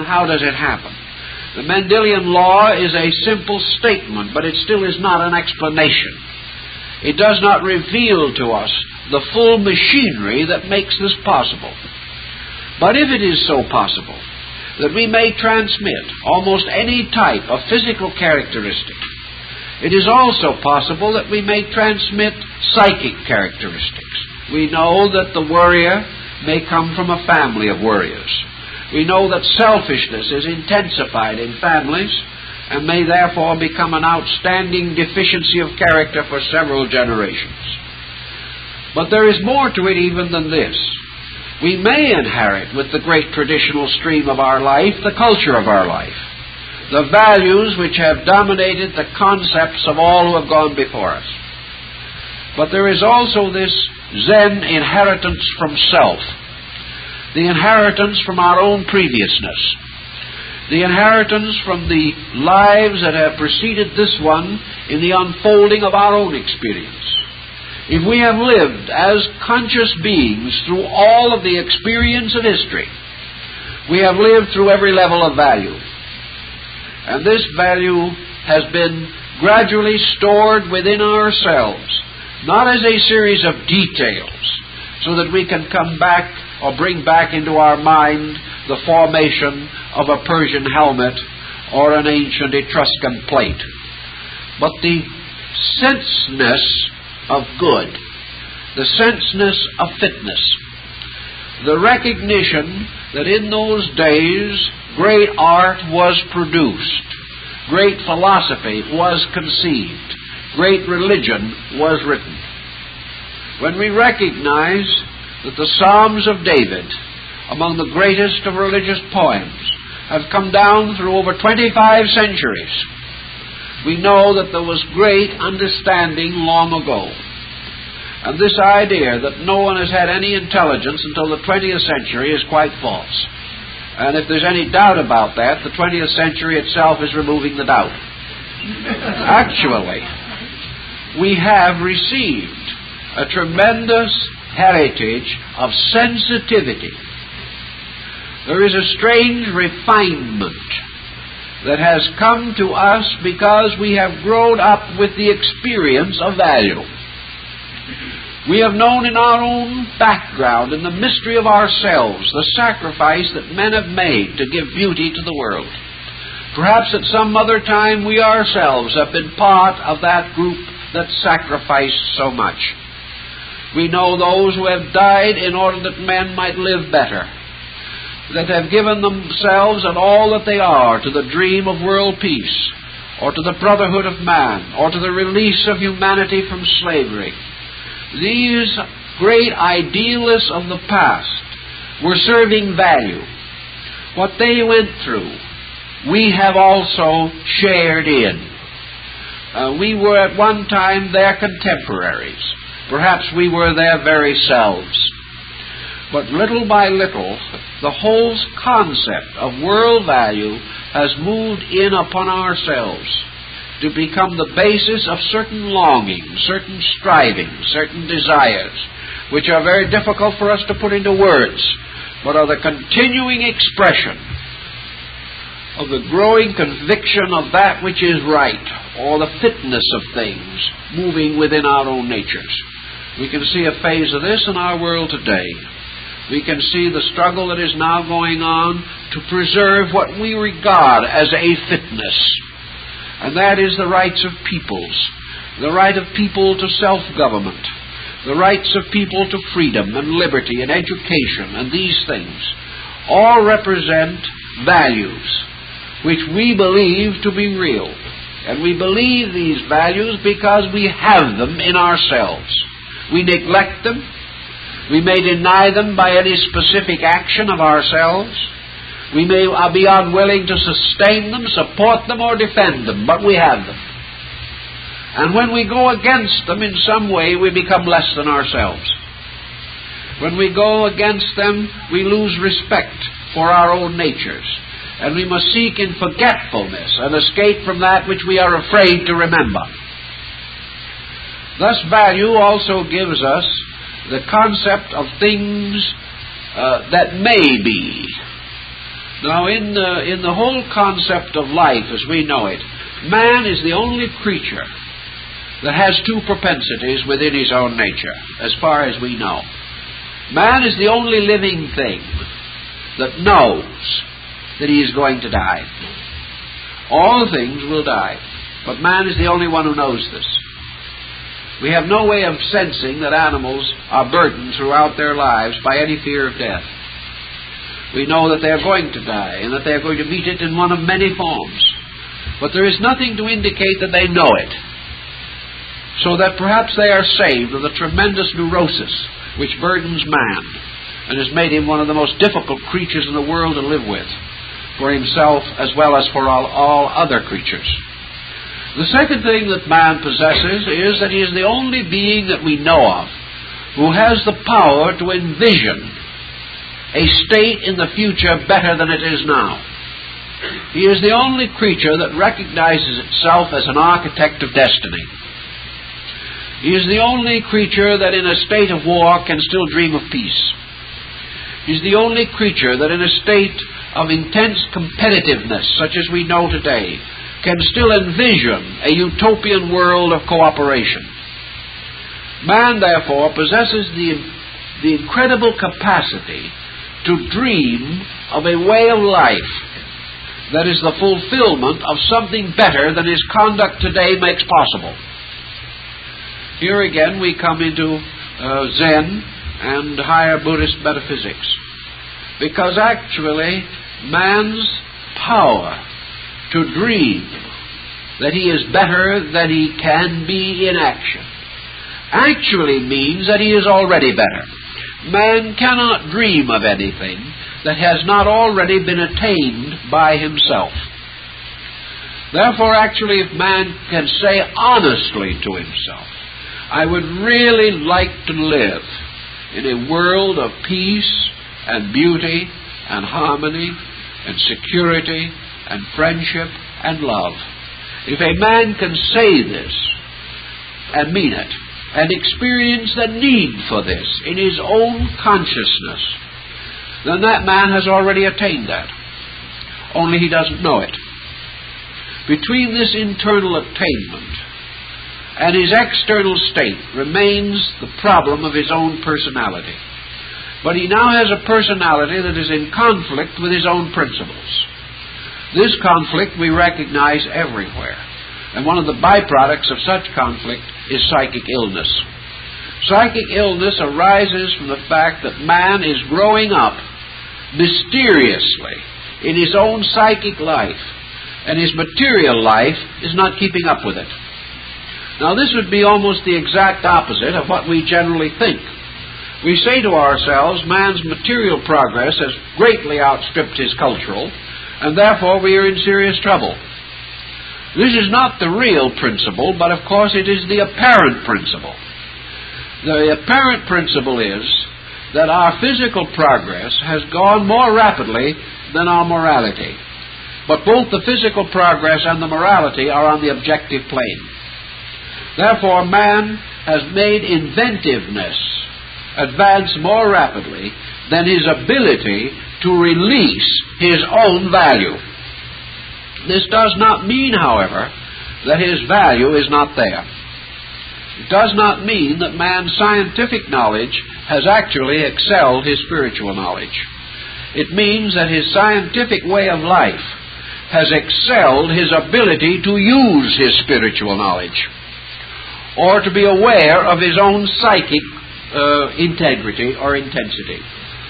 how does it happen? The Mendelian law is a simple statement, but it still is not an explanation. It does not reveal to us the full machinery that makes this possible. But if it is so possible that we may transmit almost any type of physical characteristic, it is also possible that we may transmit psychic characteristics. We know that the worrier may come from a family of worriers. We know that selfishness is intensified in families and may therefore become an outstanding deficiency of character for several generations. But there is more to it even than this. We may inherit with the great traditional stream of our life the culture of our life, the values which have dominated the concepts of all who have gone before us. But there is also this Zen inheritance from self, the inheritance from our own previousness, the inheritance from the lives that have preceded this one in the unfolding of our own experience. If we have lived as conscious beings through all of the experience of history, we have lived through every level of value. And this value has been gradually stored within ourselves, not as a series of details, so that we can come back or bring back into our mind the formation of a Persian helmet or an ancient Etruscan plate, but the senseness of good, the senseness of fitness, the recognition that in those days great art was produced, great philosophy was conceived, great religion was written. When we recognize that the Psalms of David, among the greatest of religious poems, have come down through over 25 centuries, we know that there was great understanding long ago. And this idea that no one has had any intelligence until the 20th century is quite false. And if there's any doubt about that, the 20th century itself is removing the doubt. Actually, we have received a tremendous heritage of sensitivity. There is a strange refinement that has come to us because we have grown up with the experience of value. We have known in our own background, in the mystery of ourselves, the sacrifice that men have made to give beauty to the world. Perhaps at some other time we ourselves have been part of that group that sacrificed so much. We know those who have died in order that men might live better, that have given themselves and all that they are to the dream of world peace, or to the brotherhood of man, or to the release of humanity from slavery. These great idealists of the past were serving value. What they went through, we have also shared in. We were at one time their contemporaries. Perhaps we were their very selves. But little by little, the whole concept of world value has moved in upon ourselves to become the basis of certain longings, certain strivings, certain desires, which are very difficult for us to put into words, but are the continuing expression of the growing conviction of that which is right, or the fitness of things moving within our own natures. We can see a phase of this in our world today. We can see the struggle that is now going on to preserve what we regard as a fitness. And that is the rights of peoples, the right of people to self-government, the rights of people to freedom and liberty and education, and these things all represent values which we believe to be real. And we believe these values because we have them in ourselves. We neglect them. We may deny them by any specific action of ourselves. We may be unwilling to sustain them, support them, or defend them, but we have them. And when we go against them in some way, we become less than ourselves. When we go against them, we lose respect for our own natures. And we must seek in forgetfulness and escape from that which we are afraid to remember. Thus, value also gives us the concept of things that may be. Now, in the whole concept of life as we know it, man is the only creature that has two propensities within his own nature, as far as we know. Man is the only living thing that knows that he is going to die. All things will die, but man is the only one who knows this. We have no way of sensing that animals are burdened throughout their lives by any fear of death. We know that they are going to die and that they are going to meet it in one of many forms. But there is nothing to indicate that they know it, so that perhaps they are saved of the tremendous neurosis which burdens man and has made him one of the most difficult creatures in the world to live with, for himself as well as for all other creatures. The second thing that man possesses is that he is the only being that we know of who has the power to envision a state in the future better than it is now. He is the only creature that recognizes itself as an architect of destiny. He is the only creature that in a state of war can still dream of peace. He is the only creature that in a state of intense competitiveness, such as we know today, can still envision a utopian world of cooperation. Man, therefore, possesses the incredible capacity to dream of a way of life that is the fulfillment of something better than his conduct today makes possible. Here again we come into Zen and higher Buddhist metaphysics, because actually man's power to dream that he is better than he can be in action actually means that he is already better. Man cannot dream of anything that has not already been attained by himself. Therefore, actually, if man can say honestly to himself, I would really like to live in a world of peace and beauty and harmony and security and friendship and love. If a man can say this and mean it and experience the need for this in his own consciousness, then that man has already attained that. Only he doesn't know it. Between this internal attainment and his external state remains the problem of his own personality. But he now has a personality that is in conflict with his own principles. This conflict we recognize everywhere, and one of the byproducts of such conflict is psychic illness. Psychic illness arises from the fact that man is growing up mysteriously in his own psychic life, and his material life is not keeping up with it. Now, this would be almost the exact opposite of what we generally think. We say to ourselves, man's material progress has greatly outstripped his cultural, and therefore we are in serious trouble. This is not the real principle, but of course it is the apparent principle. The apparent principle is that our physical progress has gone more rapidly than our morality. But both the physical progress and the morality are on the objective plane. Therefore, man has made inventiveness advance more rapidly than his ability to release his own value. This does not mean, however, that his value is not there. It does not mean that man's scientific knowledge has actually excelled his spiritual knowledge. It means that his scientific way of life has excelled his ability to use his spiritual knowledge, or to be aware of his own psychic integrity or intensity.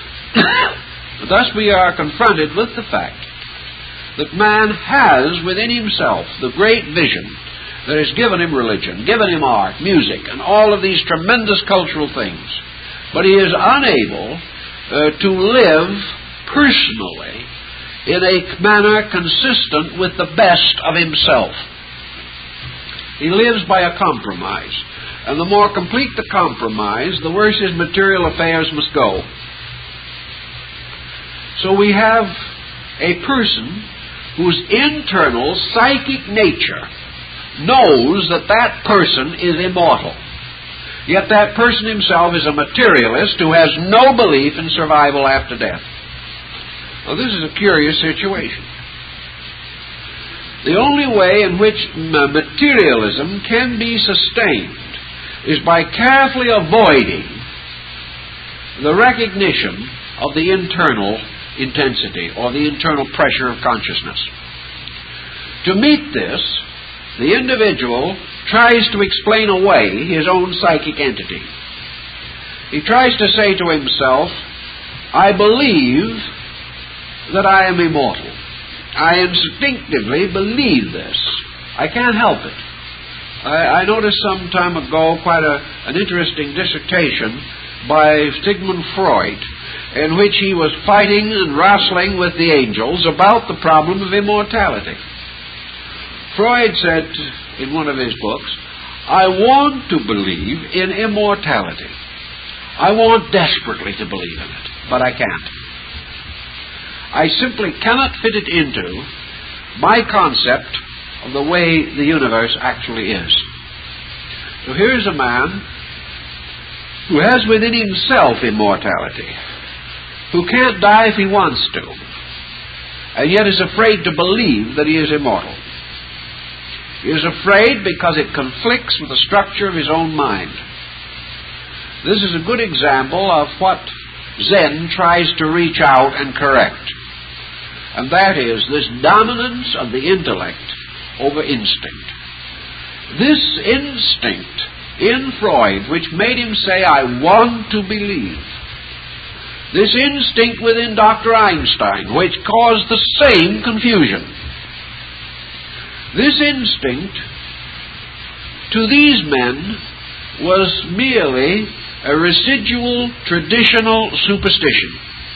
Thus we are confronted with the fact that man has within himself the great vision that has given him religion, given him art, music, and all of these tremendous cultural things. But he is unable to live personally in a manner consistent with the best of himself. He lives by a compromise. And the more complete the compromise, the worse his material affairs must go. So we have a person whose internal psychic nature knows that that person is immortal. Yet that person himself is a materialist who has no belief in survival after death. Now, this is a curious situation. The only way in which materialism can be sustained is by carefully avoiding the recognition of the internal intensity or the internal pressure of consciousness. To meet this, the individual tries to explain away his own psychic entity. He tries to say to himself, I believe that I am immortal. I instinctively believe this. I can't help it. I noticed some time ago quite an interesting dissertation by Sigmund Freud, in which he was fighting and wrestling with the angels about the problem of immortality. Freud said in one of his books, I want to believe in immortality. I want desperately to believe in it, but I can't. I simply cannot fit it into my concept of the way the universe actually is. So here's a man who has within himself immortality, who can't die if he wants to, and yet is afraid to believe that he is immortal. He is afraid because it conflicts with the structure of his own mind. This is a good example of what Zen tries to reach out and correct. And that is this dominance of the intellect over instinct. This instinct in Freud, which made him say, I want to believe. This instinct within Dr. Einstein, which caused the same confusion. This instinct, to these men, was merely a residual traditional superstition.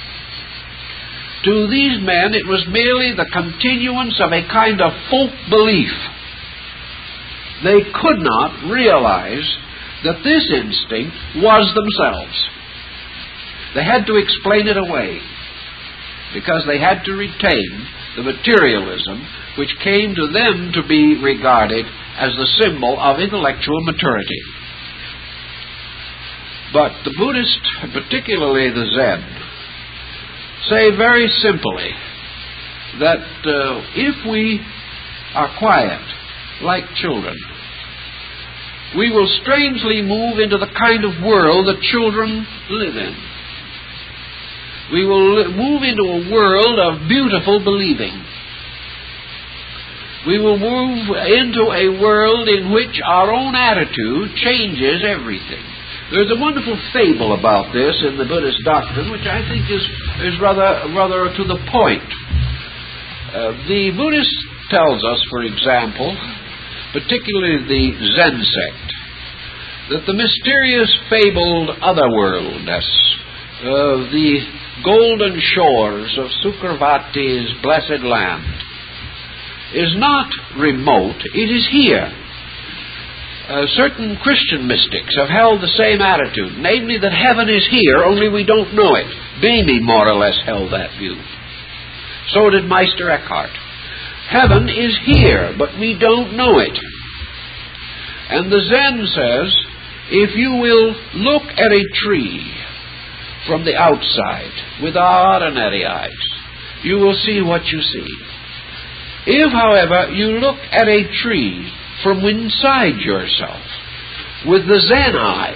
To these men, it was merely the continuance of a kind of folk belief. They could not realize that this instinct was themselves. They had to explain it away because they had to retain the materialism which came to them to be regarded as the symbol of intellectual maturity. But the Buddhists, particularly the Zen, say very simply that if we are quiet like children, we will strangely move into the kind of world that children live in. We will move into a world of beautiful believing. We will move into a world in which our own attitude changes everything. There's a wonderful fable about this in the Buddhist doctrine, which I think is rather to the point. The Buddhist tells us, for example, particularly the Zen sect, that the mysterious fabled otherworldness, the golden shores of Sukhavati's blessed land, is not remote, it is here. Certain Christian mystics have held the same attitude, namely that heaven is here, only we don't know it. Bhimi more or less held that view. So did Meister Eckhart. Heaven is here, but we don't know it. And the Zen says, if you will look at a tree from the outside with ordinary eyes, you will see what you see. If, however, you look at a tree from inside yourself with the Zen eye,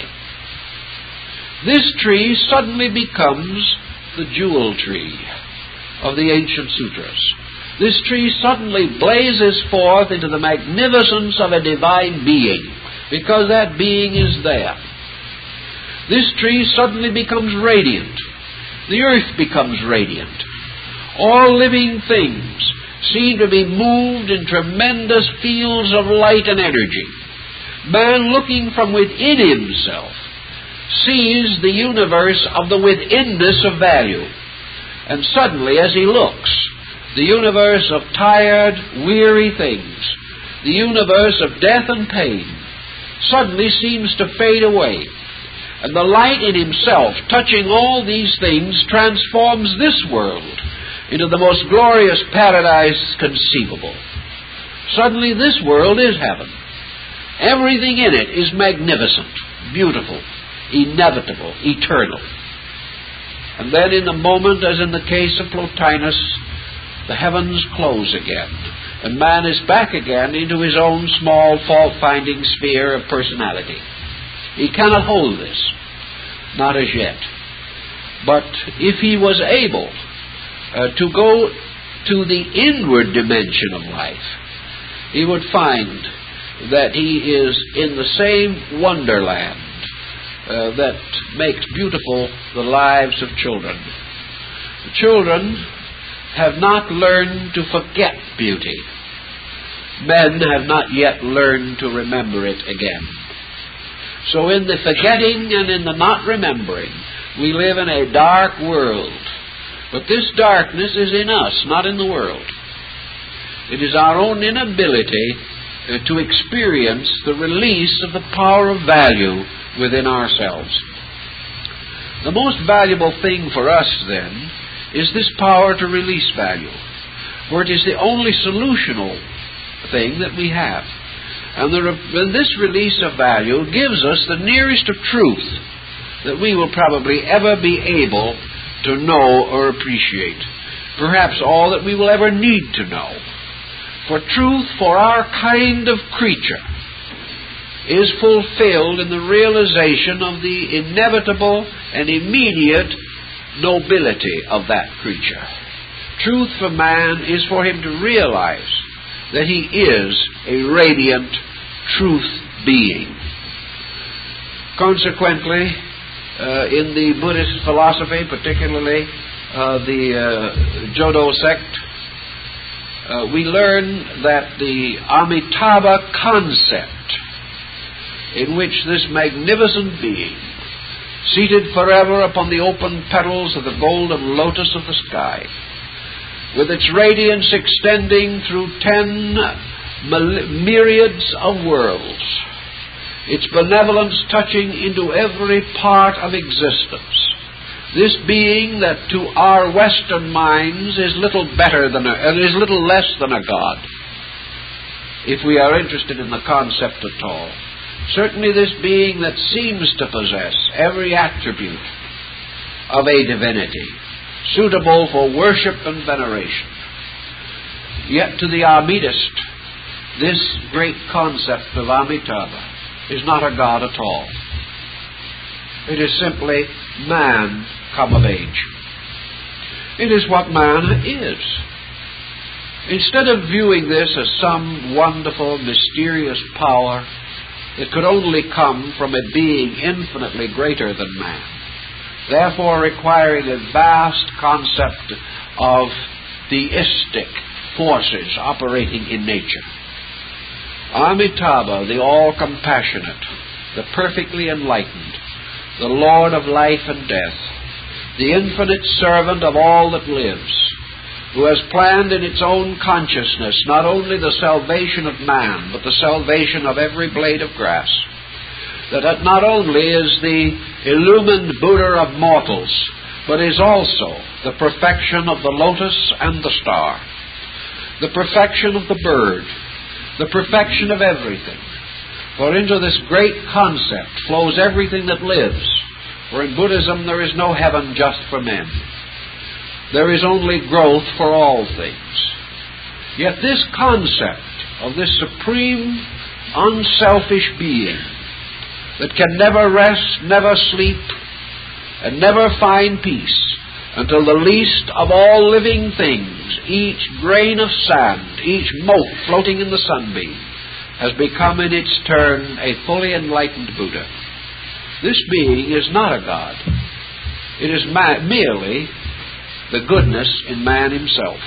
this tree suddenly becomes the jewel tree of the ancient sutras. This tree suddenly blazes forth into the magnificence of a divine being, because that being is there. This tree suddenly becomes radiant. The earth becomes radiant. All living things seem to be moved in tremendous fields of light and energy. Man, looking from within himself, sees the universe of the withinness of value. And suddenly, as he looks, the universe of tired, weary things, the universe of death and pain, suddenly seems to fade away. And the light in himself, touching all these things, transforms this world into the most glorious paradise conceivable. Suddenly this world is heaven. Everything in it is magnificent, beautiful, inevitable, eternal. And then in a moment, as in the case of Plotinus, the heavens close again, and man is back again into his own small fault-finding sphere of personality. He cannot hold this, not as yet. But if he was able to go to the inward dimension of life, he would find that he is in the same wonderland that makes beautiful the lives of children. The children have not learned to forget beauty. Men have not yet learned to remember it again. So in the forgetting and in the not remembering, we live in a dark world. But this darkness is in us, not in the world. It is our own inability to experience the release of the power of value within ourselves. The most valuable thing for us, then, is this power to release value, for it is the only solutional thing that we have. And this release of value gives us the nearest of truth that we will probably ever be able to know or appreciate. Perhaps all that we will ever need to know. For truth, for our kind of creature, is fulfilled in the realization of the inevitable and immediate nobility of that creature. Truth for man is for him to realize that he is a radiant truth being. Consequently, in the Buddhist philosophy, particularly the Jodo sect, we learn that the Amitabha concept, in which this magnificent being, seated forever upon the open petals of the golden lotus of the sky, with its radiance extending through 10 myriads of worlds, its benevolence touching into every part of existence, this being that to our Western minds is little less than a god, if we are interested in the concept at all. Certainly this being that seems to possess every attribute of a divinity, suitable for worship and veneration. Yet to the Amidist, this great concept of Amitabha is not a god at all. It is simply man come of age. It is what man is. Instead of viewing this as some wonderful, mysterious power that could only come from a being infinitely greater than man, therefore requiring a vast concept of theistic forces operating in nature, Amitabha, the all-compassionate, the perfectly enlightened, the Lord of life and death, the infinite servant of all that lives, who has planned in its own consciousness not only the salvation of man, but the salvation of every blade of grass, that not only is the illumined Buddha of mortals, but is also the perfection of the lotus and the star, the perfection of the bird, the perfection of everything. For into this great concept flows everything that lives. For in Buddhism there is no heaven just for men. There is only growth for all things. Yet this concept of this supreme, unselfish being that can never rest, never sleep, and never find peace until the least of all living things, each grain of sand, each mote floating in the sunbeam, has become in its turn a fully enlightened Buddha. This being is not a god. It is merely the goodness in man himself.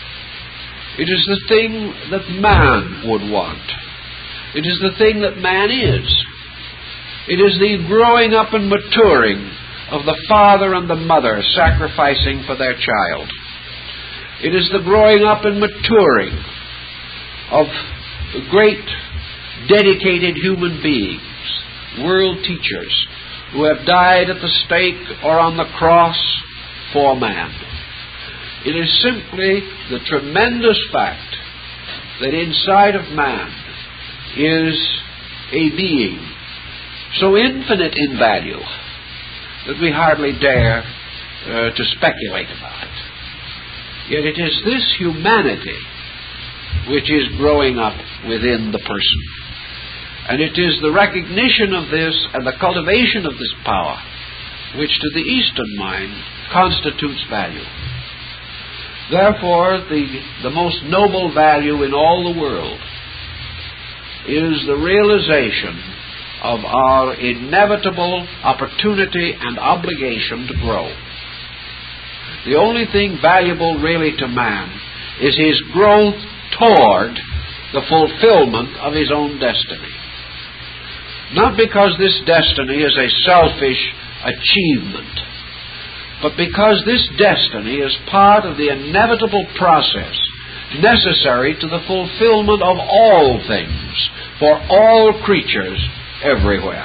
It is the thing that man would want. It is the thing that man is. It is the growing up and maturing of the father and the mother sacrificing for their child. It is the growing up and maturing of great dedicated human beings, world teachers, who have died at the stake or on the cross for man. It is simply the tremendous fact that inside of man is a being so infinite in value that we hardly dare to speculate about. Yet it is this humanity which is growing up within the person. And it is the recognition of this and the cultivation of this power which to the Eastern mind constitutes value. Therefore, the most noble value in all the world is the realization of our inevitable opportunity and obligation to grow. The only thing valuable really to man is his growth toward the fulfillment of his own destiny. Not because this destiny is a selfish achievement, but because this destiny is part of the inevitable process necessary to the fulfillment of all things for all creatures everywhere.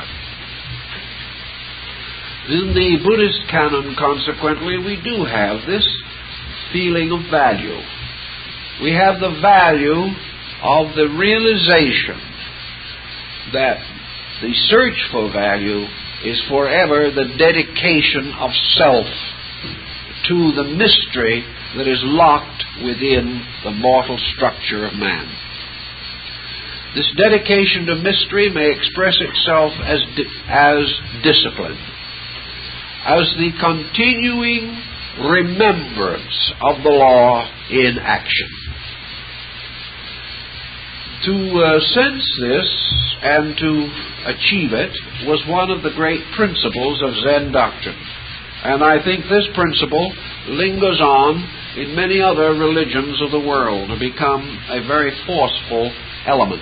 In the Buddhist canon, consequently, we do have this feeling of value. We have the value of the realization that the search for value is forever the dedication of self to the mystery that is locked within the mortal structure of man. This dedication to mystery may express itself as discipline, as the continuing remembrance of the law in action. To sense this and to achieve it was one of the great principles of Zen doctrine. And I think this principle lingers on in many other religions of the world to become a very forceful element.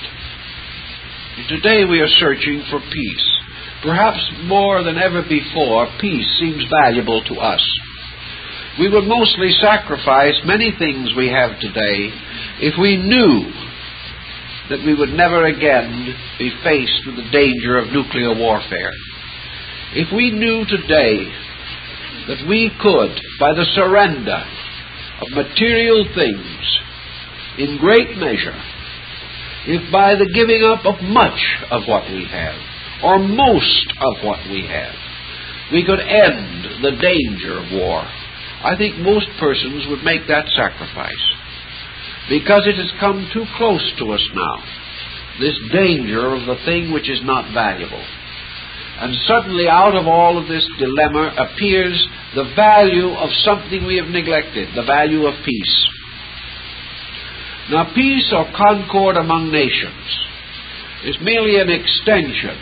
Today we are searching for peace. Perhaps more than ever before, peace seems valuable to us. We would mostly sacrifice many things we have today if we knew that we would never again be faced with the danger of nuclear warfare. If we knew today that we could, by the surrender of material things in great measure, if by the giving up of much of what we have, or most of what we have, we could end the danger of war, I think most persons would make that sacrifice. Because it has come too close to us now, this danger of the thing which is not valuable. And suddenly out of all of this dilemma appears the value of something we have neglected, the value of peace. Now, peace or concord among nations is merely an extension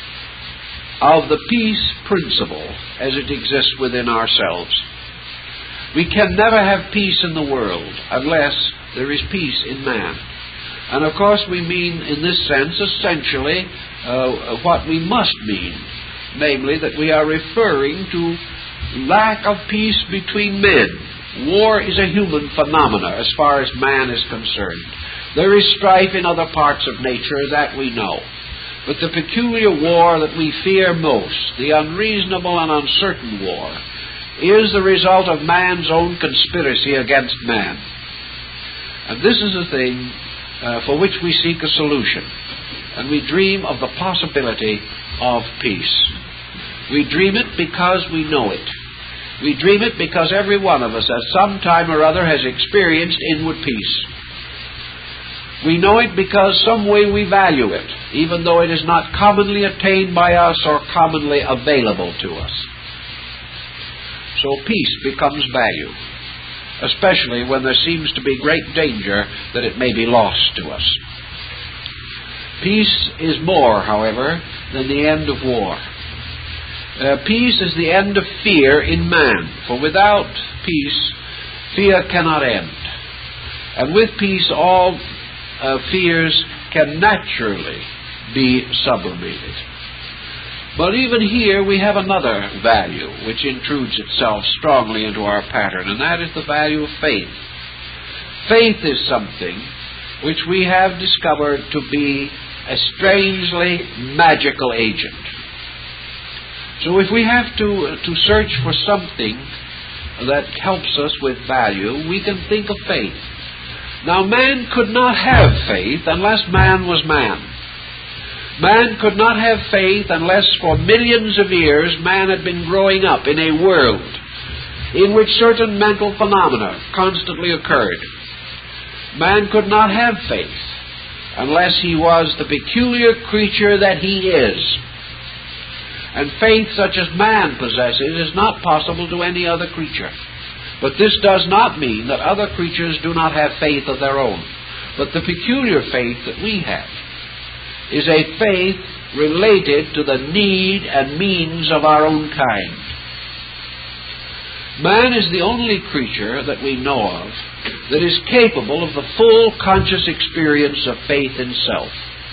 of the peace principle as it exists within ourselves. We can never have peace in the world unless there is peace in man. And of course we mean in this sense essentially what we must mean, namely that we are referring to lack of peace between men. War is a human phenomena as far as man is concerned. There is strife in other parts of nature, that we know. But the peculiar war that we fear most, the unreasonable and uncertain war, is the result of man's own conspiracy against man. And this is a thing for which we seek a solution. And we dream of the possibility of peace. We dream it because we know it. We dream it because every one of us at some time or other has experienced inward peace. We know it because some way we value it, even though it is not commonly attained by us or commonly available to us. So peace becomes value, especially when there seems to be great danger that it may be lost to us. Peace is more, however, than the end of war. Peace is the end of fear in man, for without peace, fear cannot end. And with peace, all fears can naturally be sublimated. But even here we have another value which intrudes itself strongly into our pattern, and that is the value of faith. Faith is something which we have discovered to be a strangely magical agent. So if we have to search for something that helps us with value, we can think of faith. Now, man could not have faith unless man was man. Man could not have faith unless for millions of years man had been growing up in a world in which certain mental phenomena constantly occurred. Man could not have faith unless he was the peculiar creature that he is. And faith such as man possesses is not possible to any other creature. But this does not mean that other creatures do not have faith of their own. But the peculiar faith that we have is a faith related to the need and means of our own kind. Man is the only creature that we know of that is capable of the full conscious experience of faith in self.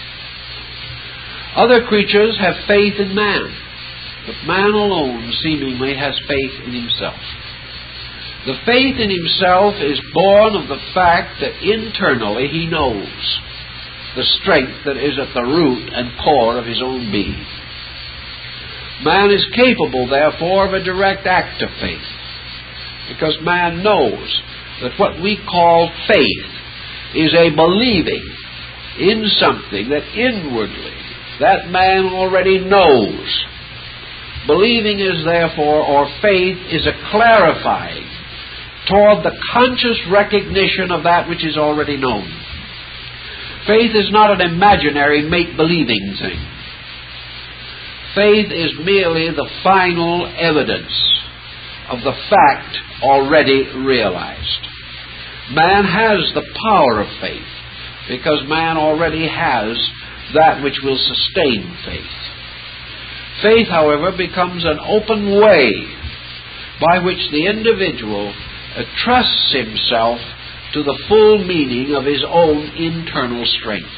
Other creatures have faith in man, but man alone seemingly has faith in himself. The faith in himself is born of the fact that internally he knows the strength that is at the root and core of his own being. Man is capable, therefore, of a direct act of faith, because man knows that what we call faith is a believing in something that inwardly that man already knows. Believing is therefore, or faith, is a clarifying toward the conscious recognition of that which is already known. Faith is not an imaginary make-believing thing. Faith is merely the final evidence of the fact already realized. Man has the power of faith because man already has that which will sustain faith. Faith, however, becomes an open way by which the individual trusts himself to the full meaning of his own internal strength.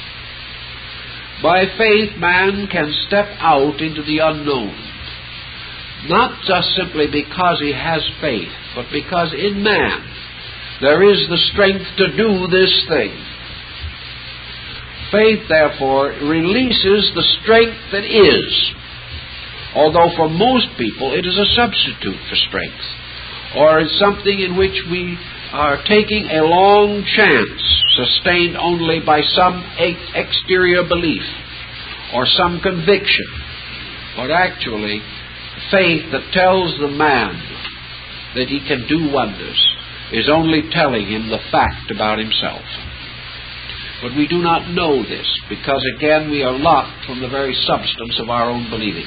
By faith, man can step out into the unknown, not just simply because he has faith, but because in man there is the strength to do this thing. Faith, therefore, releases the strength that is, although for most people it is a substitute for strength, or is something in which we are taking a long chance, sustained only by some exterior belief or some conviction. But actually, faith that tells the man that he can do wonders is only telling him the fact about himself. But we do not know this because, again, we are locked from the very substance of our own believing.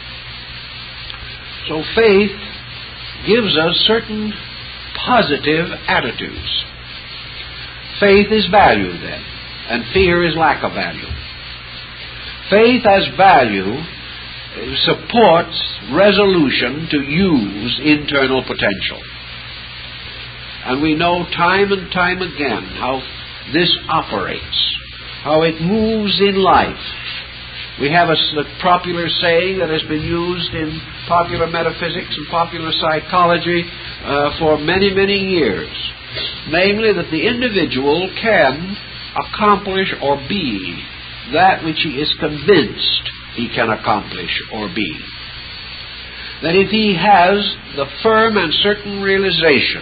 So faith gives us certain positive attitudes. Faith is value, then, and fear is lack of value. Faith as value supports resolution to use internal potential. And we know time and time again how this operates, how it moves in life. We have a popular saying that has been used in popular metaphysics and popular psychology for many, many years. Namely, that the individual can accomplish or be that which he is convinced he can accomplish or be. That if he has the firm and certain realization,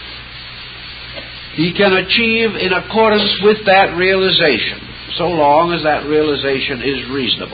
he can achieve in accordance with that realization, so long as that realization is reasonable.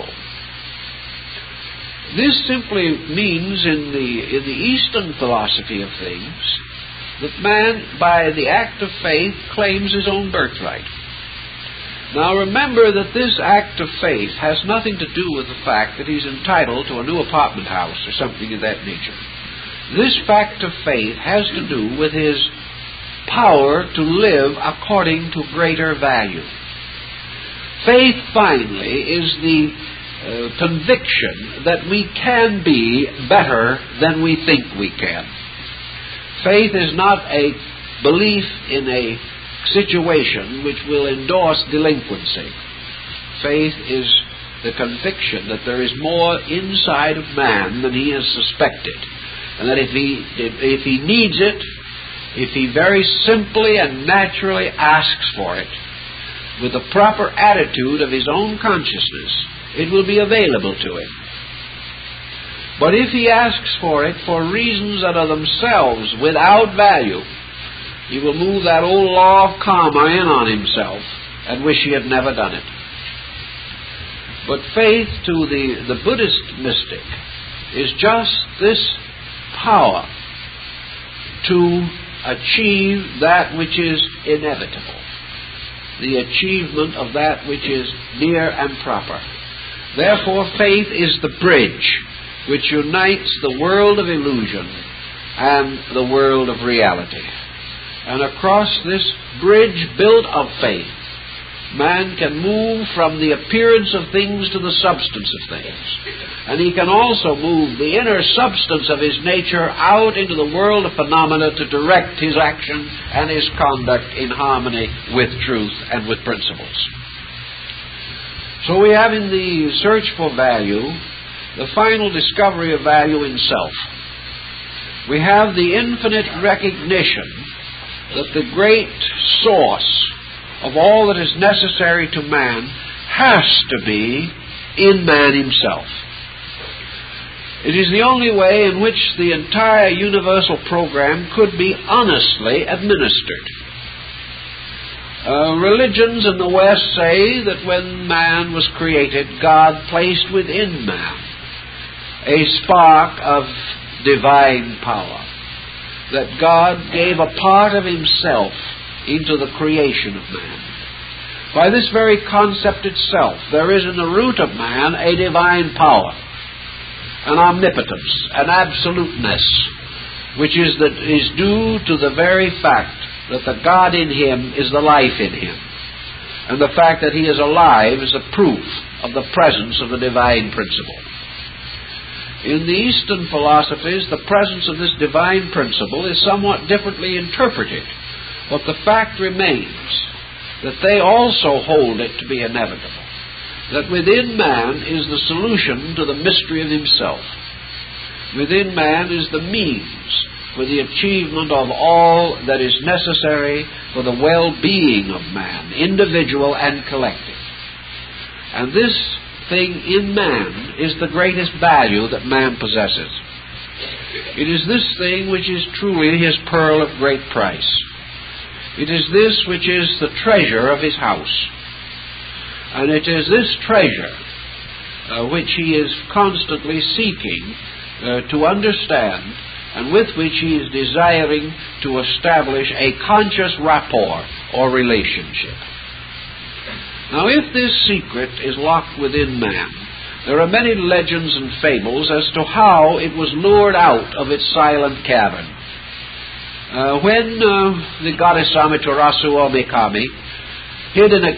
This simply means in the Eastern philosophy of things that man, by the act of faith, claims his own birthright. Now remember that this act of faith has nothing to do with the fact that he's entitled to a new apartment house or something of that nature. This fact of faith has to do with his power to live according to greater value. Faith, finally, is the conviction that we can be better than we think we can. Faith is not a belief in a situation which will endorse delinquency. Faith is the conviction that there is more inside of man than he has suspected, and that if he needs it, if he very simply and naturally asks for it, with the proper attitude of his own consciousness, it will be available to him. But if he asks for it for reasons that are themselves without value, he will move that old law of karma in on himself and wish he had never done it. But faith to the Buddhist mystic is just this power to achieve that which is inevitable, the achievement of that which is near and proper. Therefore, faith is the bridge which unites the world of illusion and the world of reality. And across this bridge built of faith, man can move from the appearance of things to the substance of things. And he can also move the inner substance of his nature out into the world of phenomena to direct his action and his conduct in harmony with truth and with principles. So we have in the search for value the final discovery of value in self. We have the infinite recognition that the great source of all that is necessary to man has to be in man himself. It is the only way in which the entire universal program could be honestly administered. Religions in the West say that when man was created, God placed within man a spark of divine power, that God gave a part of himself into the creation of man. By this very concept itself, there is in the root of man a divine power, an omnipotence, an absoluteness, which is due to the very fact that the God in him is the life in him. And the fact that he is alive is a proof of the presence of the divine principle. In the Eastern philosophies, the presence of this divine principle is somewhat differently interpreted, but the fact remains that they also hold it to be inevitable, that within man is the solution to the mystery of himself. Within man is the means for the achievement of all that is necessary for the well-being of man, individual and collective. And this thing in man is the greatest value that man possesses. It is this thing which is truly his pearl of great price. It is this which is the treasure of his house. And it is this treasure which he is constantly seeking to understand, and with which he is desiring to establish a conscious rapport or relationship. Now, if this secret is locked within man, there are many legends and fables as to how it was lured out of its silent cavern. When the goddess Amaterasu or Mikami hid in a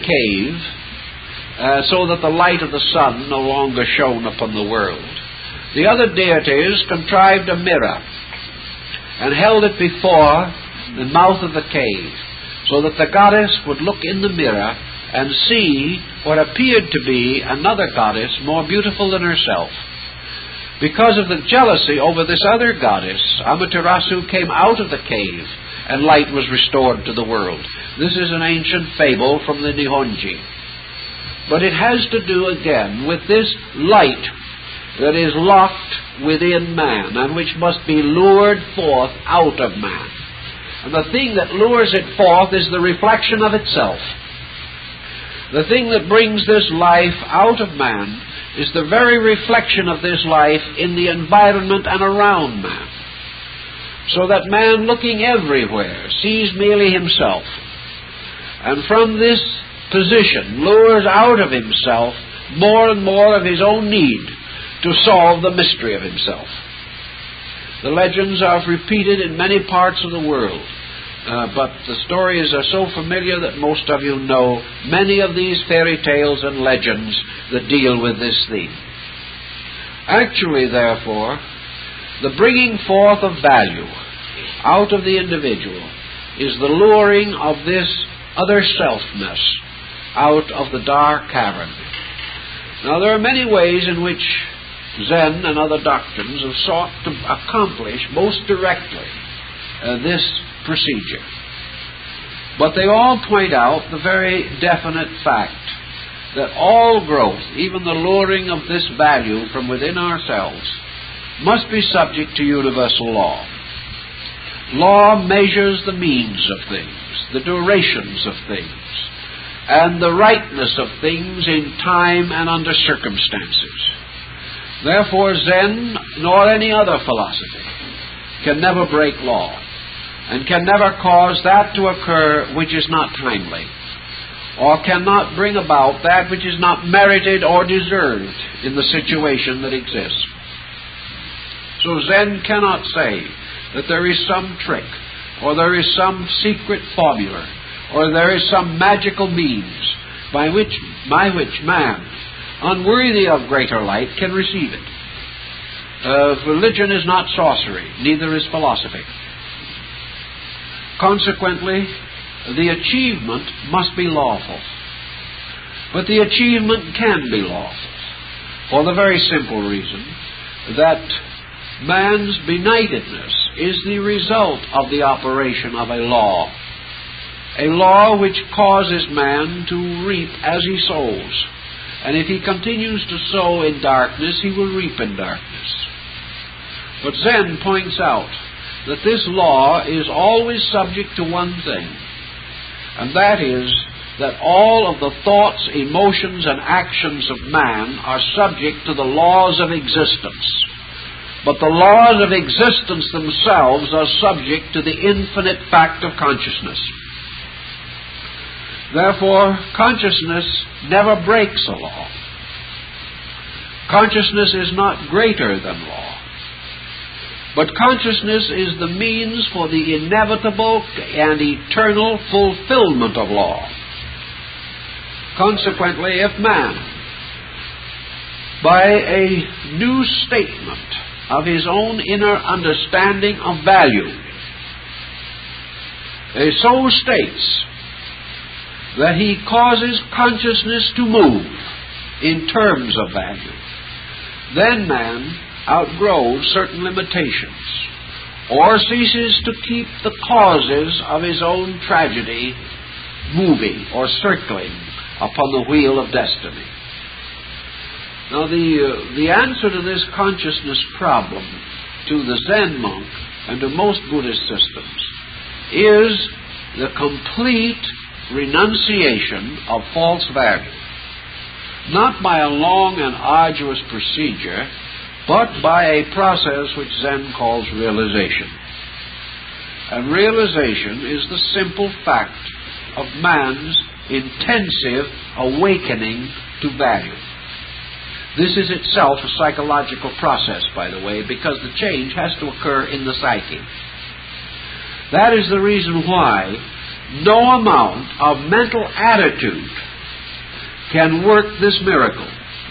cave so that the light of the sun no longer shone upon the world, the other deities contrived a mirror and held it before the mouth of the cave, so that the goddess would look in the mirror and see what appeared to be another goddess more beautiful than herself. Because of the jealousy over this other goddess, Amaterasu came out of the cave and light was restored to the world. This is an ancient fable from the Nihonji. But it has to do again with this light that is locked within man and which must be lured forth out of man. And the thing that lures it forth is the reflection of itself. The thing that brings this life out of man is the very reflection of this life in the environment and around man. So that man, looking everywhere, sees merely himself, and from this position lures out of himself more and more of his own need to solve the mystery of himself. The legends are repeated in many parts of the world, but the stories are so familiar that most of you know many of these fairy tales and legends that deal with this theme. Actually, therefore, the bringing forth of value out of the individual is the luring of this other selfness out of the dark cavern. Now, there are many ways in which Zen and other doctrines have sought to accomplish most directly this procedure. But they all point out the very definite fact that all growth, even the luring of this value from within ourselves, must be subject to universal law. Law measures the means of things, the durations of things, and the rightness of things in time and under circumstances. Therefore, Zen, nor any other philosophy, can never break law. and can never cause that to occur which is not timely, or cannot bring about that which is not merited or deserved in the situation that exists. So Zen cannot say that there is some trick, or there is some secret formula, or there is some magical means by which man, unworthy of greater light, can receive it. Religion is not sorcery, neither is philosophy. Consequently, the achievement must be lawful. But the achievement can be lawful for the very simple reason that man's benightedness is the result of the operation of a law which causes man to reap as he sows. And if he continues to sow in darkness, he will reap in darkness. But Zen points out that this law is always subject to one thing, and that is that all of the thoughts, emotions, and actions of man are subject to the laws of existence. But the laws of existence themselves are subject to the infinite fact of consciousness. Therefore, consciousness never breaks a law. Consciousness is not greater than law. But consciousness is the means for the inevitable and eternal fulfillment of law. Consequently, if man, by a new statement of his own inner understanding of value, so states that he causes consciousness to move in terms of value, then man outgrows certain limitations, or ceases to keep the causes of his own tragedy moving or circling upon the wheel of destiny. Now, the answer to this consciousness problem to the Zen monk and to most Buddhist systems is the complete renunciation of false value, not by a long and arduous procedure, but by a process which Zen calls realization. And realization is the simple fact of man's intensive awakening to value. This is itself a psychological process, by the way, because the change has to occur in the psyche. That is the reason why no amount of mental attitude can work this miracle.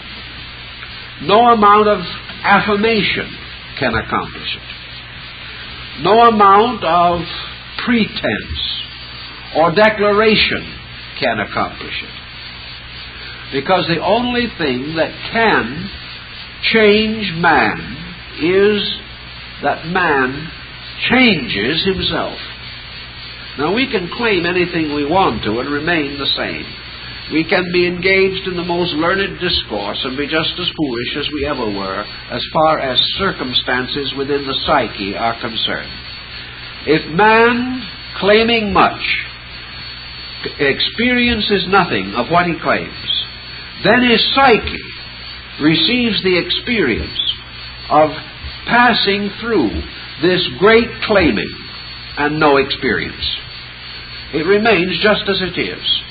No amount of affirmation can accomplish it. No amount of pretense or declaration can accomplish it. Because the only thing that can change man is that man changes himself. Now, we can claim anything we want to and remain the same. We can be engaged in the most learned discourse and be just as foolish as we ever were as far as circumstances within the psyche are concerned. If man, claiming much, experiences nothing of what he claims, then his psyche receives the experience of passing through this great claiming and no experience. It remains just as it is.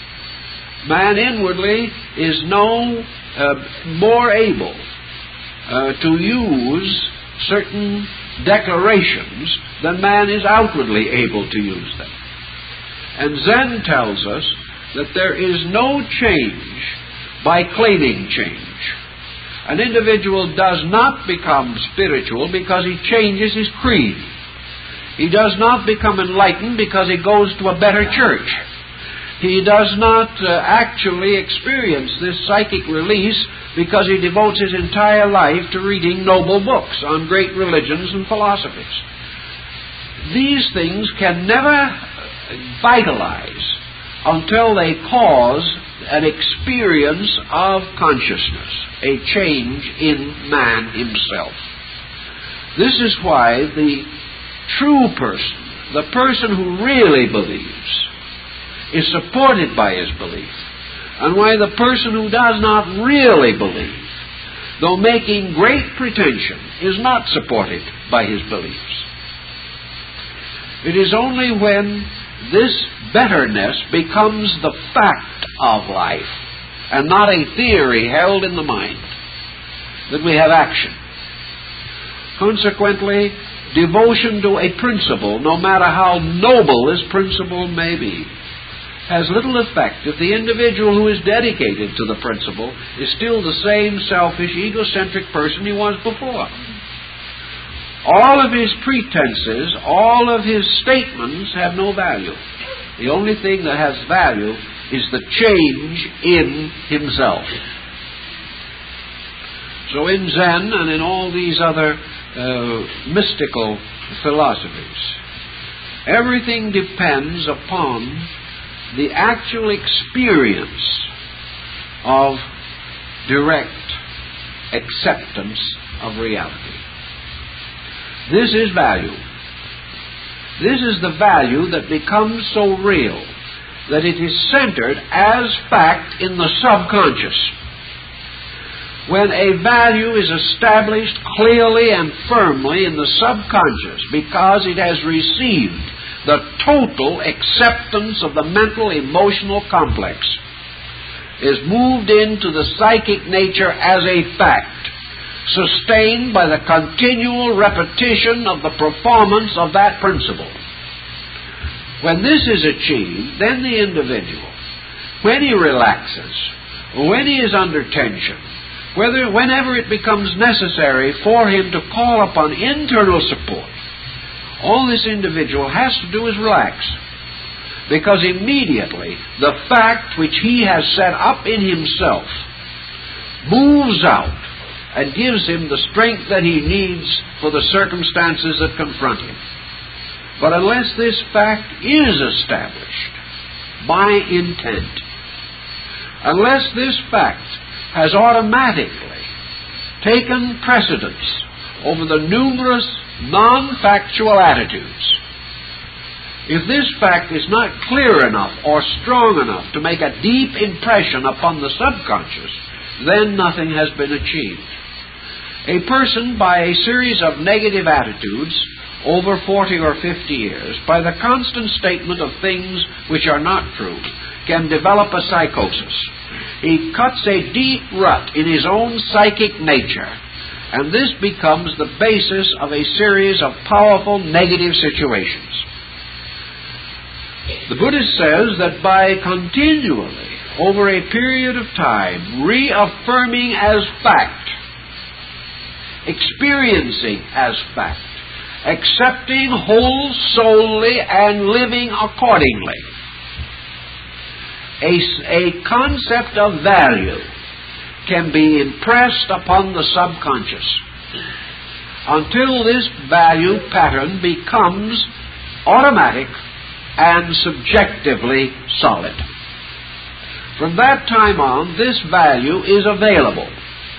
Man inwardly is no more able to use certain declarations than man is outwardly able to use them. And Zen tells us that there is no change by claiming change. An individual does not become spiritual because he changes his creed. He does not become enlightened because he goes to a better church. He does not actually experience this psychic release because he devotes his entire life to reading noble books on great religions and philosophies. These things can never vitalize until they cause an experience of consciousness, a change in man himself. This is why the true person, the person who really believes, is supported by his belief, and why the person who does not really believe, though making great pretension, is not supported by his beliefs. It is only when this betterness becomes the fact of life and not a theory held in the mind that we have action. Consequently, devotion to a principle, no matter how noble this principle may be, has little effect if the individual who is dedicated to the principle is still the same selfish, egocentric person he was before. All of his pretenses, all of his statements have no value. The only thing that has value is the change in himself. So in Zen and in all these other mystical philosophies, everything depends upon the actual experience of direct acceptance of reality. This is value. This is the value that becomes so real that it is centered as fact in the subconscious. When a value is established clearly and firmly in the subconscious because it has received the total acceptance of the mental emotional complex, is moved into the psychic nature as a fact, sustained by the continual repetition of the performance of that principle. When this is achieved, then the individual, when he relaxes, when he is under tension, whenever it becomes necessary for him to call upon internal support, all this individual has to do is relax. Because immediately the fact which he has set up in himself moves out and gives him the strength that he needs for the circumstances that confront him. But unless this fact is established by intent, unless this fact has automatically taken precedence over the numerous non-factual attitudes, if this fact is not clear enough or strong enough to make a deep impression upon the subconscious, then nothing has been achieved. A person, by a series of negative attitudes over 40 or 50 years, by the constant statement of things which are not true, can develop a psychosis. He cuts a deep rut in his own psychic nature, and this becomes the basis of a series of powerful negative situations. The Buddhist says that by continually, over a period of time, reaffirming as fact, experiencing as fact, accepting whole-soully and living accordingly, a concept of value can be impressed upon the subconscious until this value pattern becomes automatic and subjectively solid. From that time on, this value is available.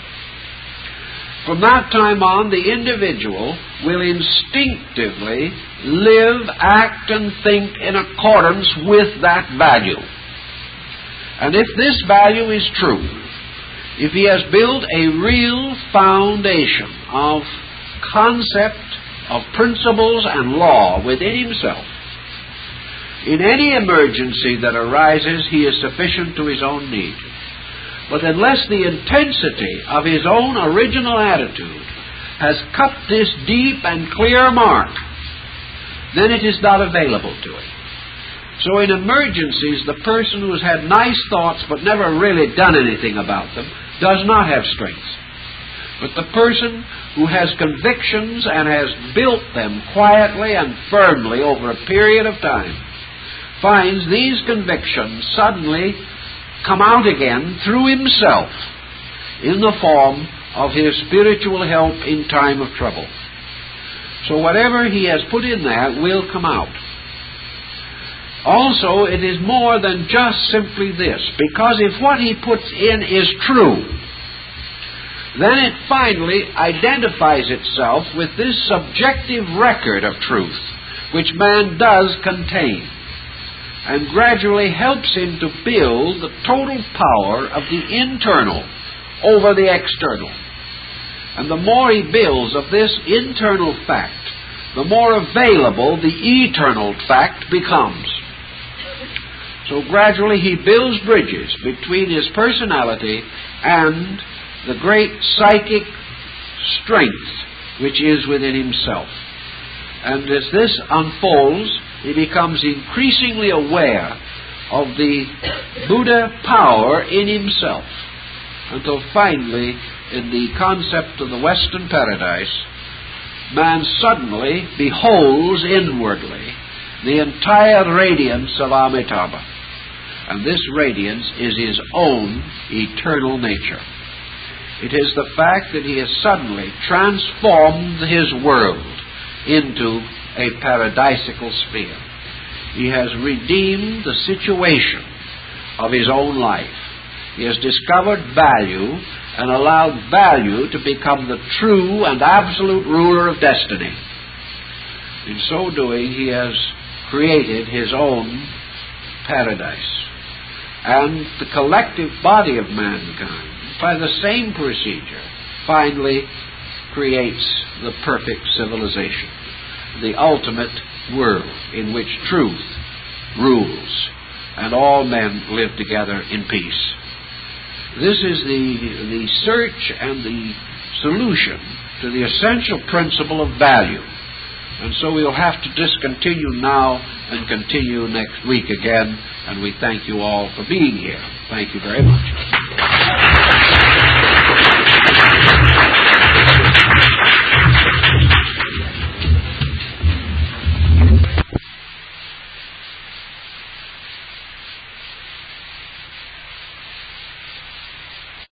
From that time on, the individual will instinctively live, act, and think in accordance with that value. And if this value is true, if he has built a real foundation of concept, of principles and law within himself, in any emergency that arises, he is sufficient to his own need. But unless the intensity of his own original attitude has cut this deep and clear mark, then it is not available to him. So in emergencies, the person who has had nice thoughts but never really done anything about them does not have strength. But the person who has convictions and has built them quietly and firmly over a period of time finds these convictions suddenly come out again through himself in the form of his spiritual help in time of trouble. So whatever he has put in there will come out. Also, it is more than just simply this, because if what he puts in is true, then it finally identifies itself with this subjective record of truth, which man does contain, and gradually helps him to build the total power of the internal over the external. And the more he builds of this internal fact, the more available the eternal fact becomes. So gradually he builds bridges between his personality and the great psychic strength which is within himself. And as this unfolds, he becomes increasingly aware of the Buddha power in himself, until finally, in the concept of the Western paradise, man suddenly beholds inwardly the entire radiance of Amitabha. And this radiance is his own eternal nature. It is the fact that he has suddenly transformed his world into a paradisical sphere. He has redeemed the situation of his own life. He has discovered value and allowed value to become the true and absolute ruler of destiny. In so doing, he has created his own paradise. And the collective body of mankind, by the same procedure, finally creates the perfect civilization, the ultimate world in which truth rules and all men live together in peace. This is the search and the solution to the essential principle of value. And so we'll have to discontinue now and continue next week again, and we thank you all for being here. Thank you very much.